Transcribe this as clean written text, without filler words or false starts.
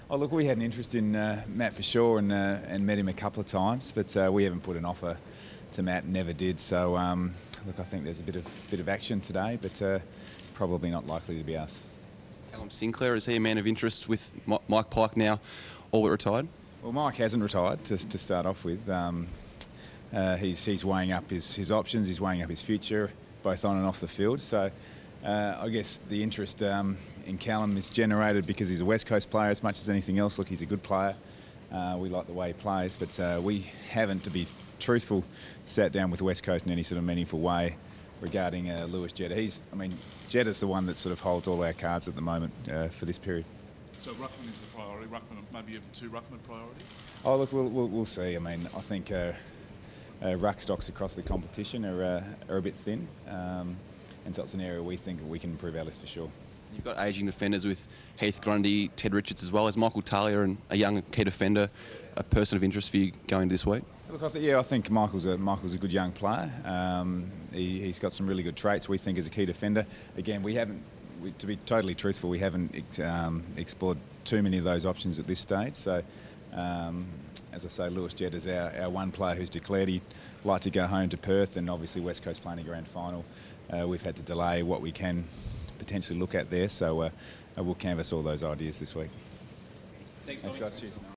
Oh, look, we had an interest in Matt for sure and met him a couple of times, but we haven't put an offer to Matt, never did. So, look, I think there's a bit of action today, but probably not likely to be us. Callum Sinclair, is he a man of interest with Mike Pike now all but retired? Well, Mike hasn't retired, to start off with. He's weighing up his options, he's weighing up his future, both on and off the field. So I guess the interest in Callum is generated because he's a West Coast player as much as anything else. Look, he's a good player. We like the way he plays, but we haven't, to be truthful, sat down with West Coast in any sort of meaningful way regarding Lewis Jetta. Jetta's the one that sort of holds all our cards at the moment for this period. So Ruckman is the priority. Ruckman, maybe even two Ruckman priority. Oh, look, we'll see. I mean, I think ruck stocks across the competition are a bit thin, and so it's an area we think we can improve our list for sure. You've got ageing defenders with Heath Grundy, Ted Richards as well. Is Michael Talia and a young key defender a person of interest for you going into this week? Look, I think Michael's a good young player. He's got some really good traits, we think, as a key defender. Again, to be totally truthful, we haven't explored too many of those options at this stage. So, as I say, Lewis Jett is our one player who's declared he'd like to go home to Perth, and obviously West Coast playing a grand final. We've had to delay what we can potentially look at there, so we'll canvass all those ideas this week. Thanks guys. Cheers.